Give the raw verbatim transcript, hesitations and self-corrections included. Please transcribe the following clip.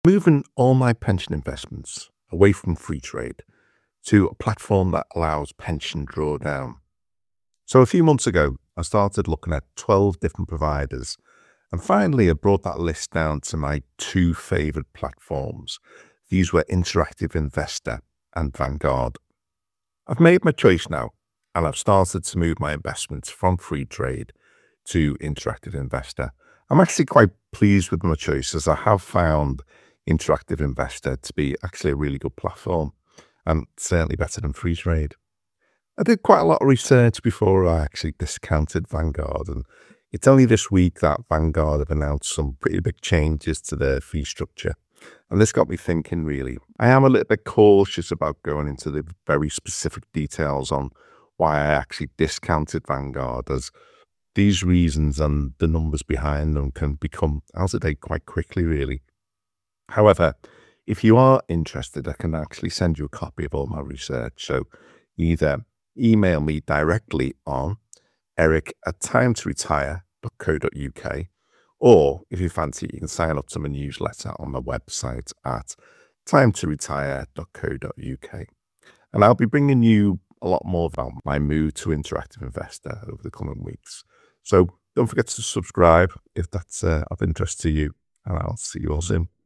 Moving all my pension investments away from free trade to a platform that allows pension drawdown. So a few months ago, I started looking at twelve different providers, and finally I brought that list down to my two favorite platforms. These were Interactive Investor and Vanguard. I've made my choice now, and I've started to move my investments from free trade to Interactive Investor. I'm actually quite pleased with my choice, as I have found Interactive Investor to be actually a really good platform and certainly better than free trade. I did quite a lot of research before I actually discounted Vanguard, and it's only this week that Vanguard have announced some pretty big changes to their fee structure. And this got me thinking, really. I am a little bit cautious about going into the very specific details on why I actually discounted Vanguard, as these reasons and the numbers behind them can become out of date quite quickly, really. However, if you are interested, I can actually send you a copy of all my research. So either email me directly on eric at time to retire dot co dot uk, or if you fancy, you can sign up to my newsletter on my website at time to retire dot co dot uk. And I'll be bringing you a lot more about my move to Interactive Investor over the coming weeks. So don't forget to subscribe if that's uh, of interest to you, and I'll see you all soon.